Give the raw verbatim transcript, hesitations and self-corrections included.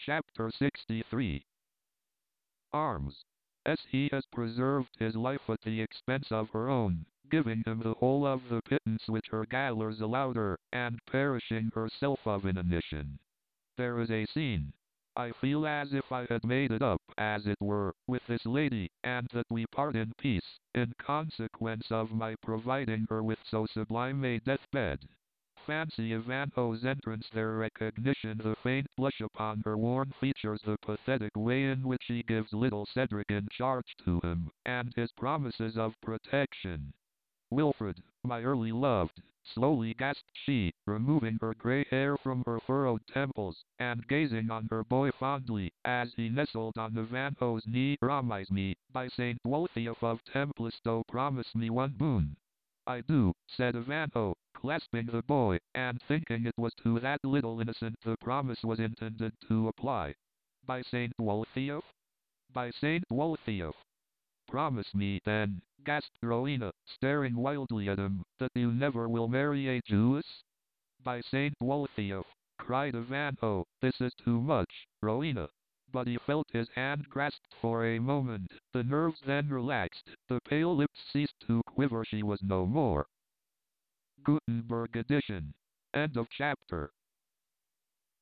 Chapter sixty-three. Arms. As he has preserved his life at the expense of her own, giving him the whole of the pittance which her gaolers allowed her, and perishing herself of inanition. There is a scene. I feel as if I had made it up, as it were, with this lady, and that we part in peace, in consequence of my providing her with so sublime a deathbed. Fancy Ivanhoe's entrance there, recognition, the faint blush upon her worn features, the pathetic way in which he gives little Cedric in charge to him, and his promises of protection. Wilfred, my early loved, slowly gasped she, removing her grey hair from her furrowed temples, and gazing on her boy fondly, as he nestled on Ivanhoe's knee. Promise me, by Saint Wolfiof of Templestowe, promise me one boon. I do, said Ivanhoe, clasping the boy, and thinking it was to that little innocent the promise was intended to apply. By Saint Wolfiof? By Saint Wolfiof. Promise me, then, gasped Rowena, staring wildly at him, that you never will marry a Jewess? By Saint Wolfiof, cried Ivanhoe, this is too much, Rowena. But he felt his hand grasped for a moment, the nerves then relaxed, the pale lips ceased to quiver, she was no more. Gutenberg edition. End of chapter.